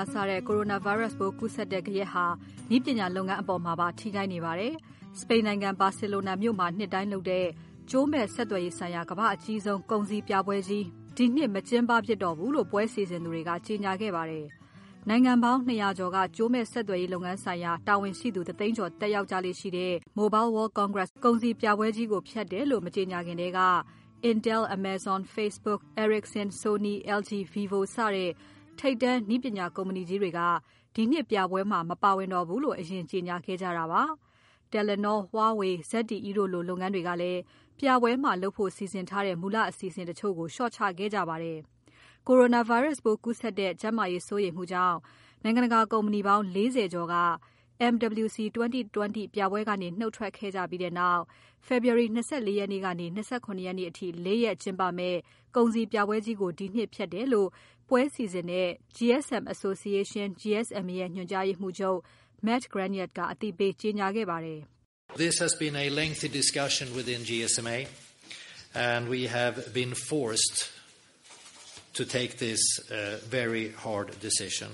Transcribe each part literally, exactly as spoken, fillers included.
ကစားတဲ့ coronavirus ပိုးကူးစက်တဲ့ကြက်ဟာနည်းပညာလုပ်ငန်းအပေါ်မှာပါထိခိုက်နေပါတယ်။ စပိန်နိုင်ငံဘာစီလိုနာမြို့မှာနှစ်တိုင်းလုပ်တဲ့ကျိုးမဲ့ဆက်သွယ်ရေးဆိုင်ရာကမ္ဘာအကြီးဆုံးကုန်စည်ပြပွဲကြီးဒီနှစ်မကျင်းပဖြစ်တော့ဘူးလို့ပွဲစီစဉ်သူတွေကကြေညာခဲ့ပါတယ်။နိုင်ငံပေါင်းနှစ်ရာကျော်ကကျိုးမဲ့ဆက်သွယ်ရေးလုပ်ငန်းဆိုင်ရာတာဝန်ရှိသူတသိန်းကျော်တက်ရောက်ကြလေ့ရှိတဲ့ Mobile World Congress ကုန်စည်ပြပွဲကြီးကိုဖျက်တယ်လို့မကြေညာခင်တည်းက Intel, Amazon, Facebook, Ericsson, Sony, L G, Vivo စတဲ့ထိပ်တန်းနည်းပညာကုမ္ပဏီကြီးတွေကဒီနှစ်ပြပွဲမှာမပါဝင်တော့ဘူးလို့အရင်ကြေညာခဲ့ကြတာပါ။ Telenor, Huawei, Z T E တို့လိုလုပ်ငန်းတွေကလည်းပြပွဲမှာလုပ်ဖို့စီစဉ်ထားတဲ့မူလအစီအစဉ်တချို့ကိုလျှော့ချခဲ့ကြပါတယ်။ Coronavirus ပိုးကူးစက်တဲ့ကျန်းမာရေးစိုးရိမ်မှုကြောင့်နိုင်ငံတကာကုမ္ပဏီပေါင်း၄၀ကျော်က M W C twenty twenty ပြပွဲကနေနှုတ်ထွက်ခဲ့ကြပြီးတဲ့နောက် February ၂၄ ရက်နေ့ကနေ၂၇ ရက်နေ့အထိ၄ရက်ကျင်းပမယ့်ကုန်စည်ပြပွဲကြီးကိုဒီနှစ်ဖျက်တယ်လို့ပွဲစီစဉ်တဲ့ G S M Association G S M A ရဲ့ညွှန်ကြားရေးမှူးချုပ် Matt Graniat ကအသိပေးကြေညာခဲ့ပါတယ်။ This has been a lengthy discussion within G S M A and we have been forced to take this uh, very hard decision.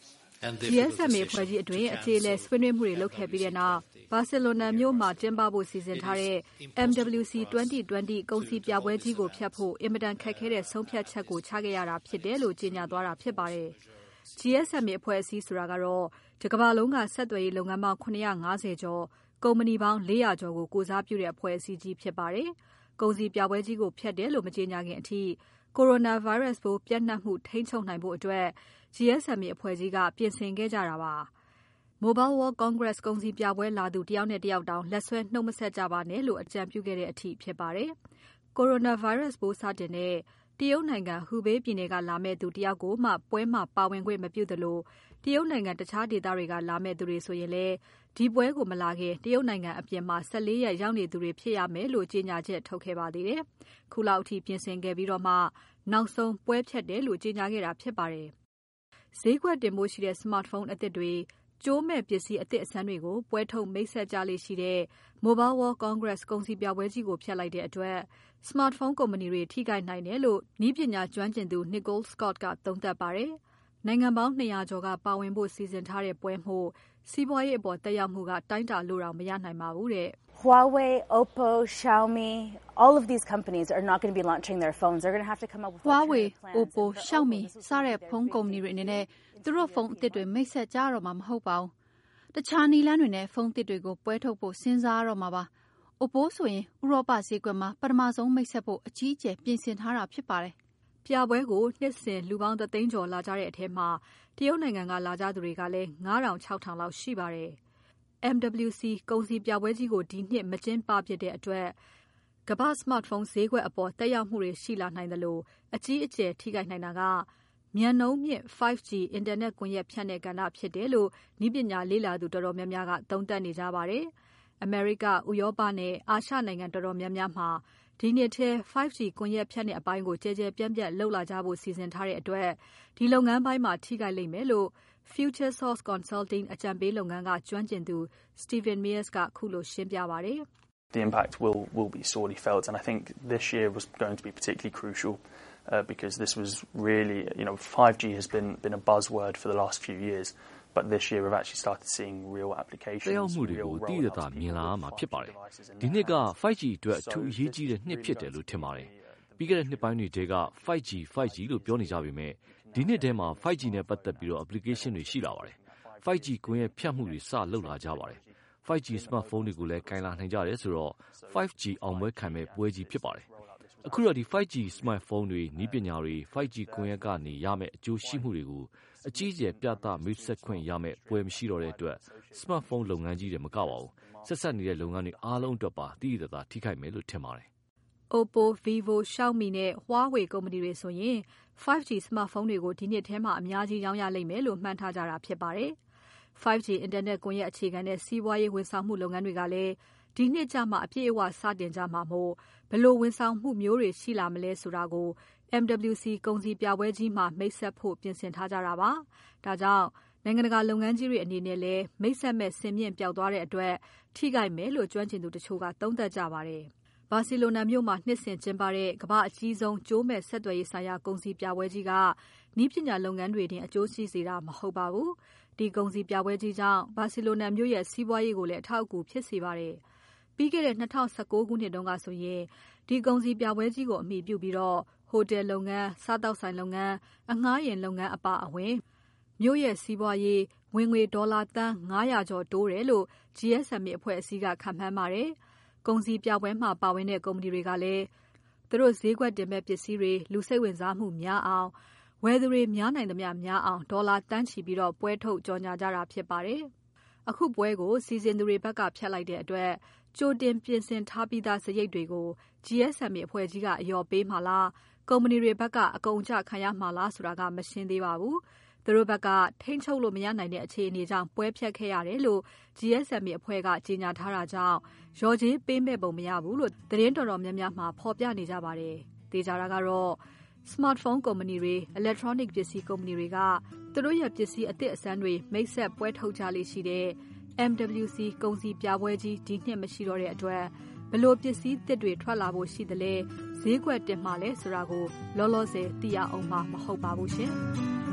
G S M A ဖွဲ့ကြီးအတွင်းအခြေအလဲဆွေးနွေးမှုတွေလုပ်ခဲ့ပြီးတဲ့နောက်ဘာစီလိုနာမြို့မှာကျင်းပဖို့စီစဉ်ထားတဲ့ M W C twenty twenty ကုန်စည်ပြပွဲကြီးကိုဖျက်ဖို့အင်မတန်ခက်ခဲတဲ့ဆုံးဖြတ်ချက်ကိုချခဲ့ရတာဖြစ်တယ်လို့ကြေညာသွားတာဖြစ်ပါတယ်။ G S M A အဖွဲ့အစည်းဆိုတာကတော့ဒီကမ္ဘာလုံးကဆက်သွယ်ရေးလုပ်ငန်းပေါင်း၇၅၀ကျော်ကုမ္ပဏီပေါင်း၄၀၀ကျော်ကိုကိုစားပြုတဲ့အဖွဲ့အစည်းကြီးဖြစ်ပါတယ်။ကုန်စည်ပြပွဲကြီးကိုဖျက်တယ်လို့မကြေညာခင်အထိ Coronavirus ပိုးပြန့်နှံ့မှုထိန်းချုပ်နိုင်ဖို့အတွက် G S M A အဖွဲ့ကြီးကပြင်ဆင်ခဲ့ကြတာပါ။ Mobile World Congress ကုန်စည်ပြပွဲလာသူတယောက်နဲ့တယောက်တောင်လက်ဆွဲနှုတ်မဆက်ကြပါနဲ့လို့အကြံပြုခဲ့တဲ့အထိဖြစ်ပါတယ်။ Coronavirus ပိုးစတင်တဲ့တရုတ်နိုင်ငံ Hubei ပြည်နယ်ကလာမယ့်သူတယောက်ကိုမှပွဲမှာပါဝင်ခွင့်မပြုသလိုတရုတ်နိုင်ငံတခြားဒေသတွေကလာမယ့်သူတွေဆိုရင်လည်းဒီပွဲကိုမလာခင်တရုတ်နိုင်ငံအပြင်မှာ၁၄ရက်ရောက်နေသူတွေဖြစ်ရမယ်လို့ကြေညာချက်ထုတ်ခဲ့ပါသေးတယ်။ခုလောက်အထိပြင်ဆင်ခဲ့ပြီးတော့မှနောက်ဆုံးပွဲဖျက်တယ်လို့ကြေညာခဲ့တာဖြစ်ပါတယ်။ဈေးကွက်တင်ဖို့ရှိတဲ့ Smartphone အသစ်တွေကျိုးမဲ့ပစ္စည်းအသစ်အဆန်းတွေကိုပွဲထုတ်မိတ်ဆက်ကြလေ့ရှိတဲ့ Mobile World Congress ကုန်စည်ပြပွဲကြီးကိုဖျက်လိုက်တဲ့အတွက် Smartphone ကုမ္ပဏီတွေထိခိုက်နိုင်တယ်လို့နည်းပညာကျွမ်းကျင်သူ Nicole Scott ကသုံးသပ်ပါတယ်။နိုင်ငံပေါင်းနှစ်ရာကျော်ကပါဝင်ဖို့စီစဉ်ထားတဲ့ပွဲမို့စီးပွားရေးအပေါ်သက်ရောက်မှုကတိုင်းတာလို့တော့မရနိုင်ပါဘူးတဲ့။ Huawei, Oppo, Xiaomi, all of these companies are not going to be launching their phones. They're going to have to come up with Huawei, Oppo, Xiaomi စတဲ့ဖုန်းကုမ္ပဏီတွေအနေနဲ့သူတို့ဖုန်းအသစ်တွေမိတ်ဆက်ကြတော့မှာမဟုတ်ပါဘူး။တခြားနည်းလမ်းတွေနဲ့ဖုန်းအသစ်တွေကိုပွဲထုတ်ဖို့စဉ်းစားရတော့မှာပါ။ Oppo ဆိုရင်ဥရောပဈေးကွက်မှာပထမဆုံးမိတ်ဆက်ဖို့အကြီးအကျယ်ပြင်ဆင်ထားတာဖြစ်ပါတယ်။ပြပွဲကိုနှစ်စဉ်လူပေါင်းတသိန်းကျော်လာကြတဲ့အထဲမှာတရုတ်နိုင်ငံကလာကြသူတွေကလည်း၅ထောင်၆ထောင်လောက်ရှိပါတယ်။ M W C ကုန်စည်ပြပွဲကြီးကိုဒီနှစ်မကျင်းပဖြစ်တဲ့အတွက်ကမ္ဘာ Smartphone ဈေးကွက်အပေါ်သက်ရောက်မှုတွေရှိလာနိုင်သလိုအကြီးအကျယ်ထိခိုက်နိုင်တာကမြန်နှုန်းမြင့် five G အင်တာနက်ကွန်ရက်ဖြန့်တဲ့ကဏ္ဍဖြစ်တယ်လို့နည်းပညာလေ့လာသူတော်တော်များများကသုံးသပ်နေကြပါတယ်။ အမေရိက၊ဥရောပနဲ့အာရှနိုင်ငံတော်တော်များများမှာဒီနှစ်ထဲ five G ကွန်ရက်ဖြန့်တဲ့အပိုင်းကိုကျယ်ကျယ်ပြန့်ပြန့်လုပ်လာကြဖို့စီစဉ်ထားတဲ့အတွက်ဒီလုပ်ငန်းပိုင်းမှာထိခိုက်လိမ့်မယ်လို့ FutureSource Consulting အကြံပေးလုပ်ငန်းကကျွမ်းကျင်သူ Stephen Mayers ကခုလိုရှင်းပြပါတယ်။ The impact will will be sorely felt and I think this year was going to be particularly crucial uh, because this was really you know five G has been been a buzzword for the last few years but this year we've actually started seeing real applications တရားမှုတွေကိုတည်ရတာမြင်လာမှာဖြစ်ပါတယ်ဒီနှစ်က five G အတွက်အထူးအရေးကြီးတဲ့နှစ်ဖြစ်တယ်လို့ထင်ပါတယ်ပြီးခဲ့တဲ့နှစ်ပိုင်းတွေထဲက five G five G လို့ပြောနေကြပေမဲ့ဒီနှစ်ထဲမှာ five G နဲ့ပတ်သက်ပြီးတော့ application တွေရှိလာပါတယ်။ five G ကွန်ရက်ဖြတ်မှုတွေစလုပ်လာကြပါတယ်။ five G smartphone တွေကိုလည်းကင်လာနိုင်ကြတယ်ဆိုတော့ five G အောင်ပွဲခံမဲ့ပွဲကြီးဖြစ်ပါတယ်။အခုတော့ဒီ five G smartphone တွေနည်းပညာတွေ five G ကွန်ရက်ကနေရမယ့်အကျိုးရှိမှုတွေကိုအကြီးအကျယ်ပြသမိတ်ဆက်ခွင့်ရမယ့်ပွဲမရှိတော့တဲ့အတွက် smartphone လုပ်ငန်းကြီးတွေမကပါဘူး။ဆက်ဆက်နေတဲ့လုပ်ငန်းတွေအားလုံးအတွက်ပါတည်တည်သာထိခိုက်မယ်လို့ထင်ပါတယ်။ Oppo, Vivo, Xiaomi နဲ့ Huawei ကုမ္ပဏီတွေဆိုရင် five G smartphone တွေကိုဒီနှစ်ထဲမှာအများကြီးရောင်းရလိမ့်မယ်လို့မှန်းထားကြတာဖြစ်ပါတယ်။ five G အင်တာနက်ကွန်ရက်အခြေခံတဲ့စီးပွားရေးဝန်ဆောင်မှုလုပ်ငန်းတွေကလည်းဒီနှစ်ကျမှအပြည့်အဝစတင်ကြမှာမို့ဘယ်လိုဝန်ဆောင်မှုမျိုးတွေရှိလာမလဲဆိုတာကို M W C ကုန်စည်ပြပွဲကြီးမှာမိတ်ဆက်ဖို့ပြင်ဆင်ထားကြတာပါ။ဒါကြောင့်နိုင်ငံတကာလုပ်ငန်းကြီးတွေအနေနဲ့လည်းမိတ်ဆက်မဲ့စင်မြင့်ပျောက်သွားတဲ့အတွက်ထိခိုက်မယ်လို့ကျွမ်းကျင်သူတချို့ကသုံးသပ်ကြပါတယ်။ဘာစီလိုနာမြို့မှာနှစ်စဉ်ကျင်းပတဲ့ကမ္ဘာအကြီးဆုံးကျိုးမဲ့ဆက်သွယ်ရေးဆိုင်ရာကုန်စည်ပြပွဲကြီးကနည်းပညာလုပ်ငန်းတွေတင်အကျိုးရှိစေတာမဟုတ်ပါဘူး။ဒီကုန်စည်ပြပွဲကြီးကြောင့်ဘာစီလိုနာမြို့ရဲ့စီးပွားရေးကိုလည်းအထောက်အကူဖြစ်စေပါတယ်။ပြီးခဲ့တဲ့၂၀၁၉ခုနှစ်တုန်းကဆိုရင်ဒီကုန်စည်ပြပွဲကြီးကိုအမိပြုပြီးတော့ဟိုတယ်လုပ်ငန်း၊စားတောက်ဆိုင်လုပ်ငန်း၊အငှားယာဉ်လုပ်ငန်းအပါအဝင်မြို့ရဲ့စီးပွားရေးဝင်ငွေဒေါ်လာသန်း၅ရာကျော်တိုးတယ်လို့ G S M A အဖွဲ့အစည်းကခန့်မှန်းပါတယ်။ကုန်စည်ပြပွဲမှာပါဝင်တဲ့ကုမ္ပဏီတွေကလည်းသူတို့ဈေးကွက်တင်မဲ့ပစ္စည်းတွေလူစိတ်ဝင်စားမှုများအောင်ဝယ်သူတွေများနိုင်သမျှများအောင်ဒေါ်လာတန်းချီပြီးတော့ပွဲထုတ်ကြော်ညာကြတာဖြစ်ပါတယ်။အခုပွဲကိုစီစဉ်သူတွေဘက်ကဖျက်လိုက်တဲ့အတွက်ကြိုတင်ပြင်ဆင်ထားပြီးသားစရိတ်တွေကို G S M A အဖွဲ့ကြီးကအလျော်ပေးမှာလားကုမ္ပဏီတွေဘက်ကအကုန်အကျခံရမှာလားဆိုတာကမရှင်းသေးပါဘူး။သူတို့ဘက်ကထိန်းချုပ်လို့မရနိုင်တဲ့အခြေအနေကြောင့်ပွဲဖျက်ခဲ့ရတယ်လို့ G S M A အဖွဲ့ကကြေညာထားတာကြောင့်ရော်ကြေးပေးမဲ့ပုံမရဘူးလို့သတင်းတော်တော်များများမှာဖော်ပြနေကြပါတယ်။ဒေကြတာကတော့ smartphone ကုမ္ပဏီတွေ electronic ပစ္စည်းကုမ္ပဏီတွေကသူတို့ရဲ့ပစ္စည်းအသစ်အဆန်းတွေမိတ်ဆက်ပွဲထုတ်ကြလေးရှိတဲ့ M W C ကုန်စည်ပြပွဲကြီးဒီနှစ်မရှိတော့တဲ့အတွက်ဘလို့ပစ္စည်းသစ်တွေထွက်လာဖို့ရှိသလဲဈေးကွက်တင်မှာလဲဆိုတာကိုလောလောဆယ်သိရအောင်မှာမဟုတ်ပါဘူးရှင်။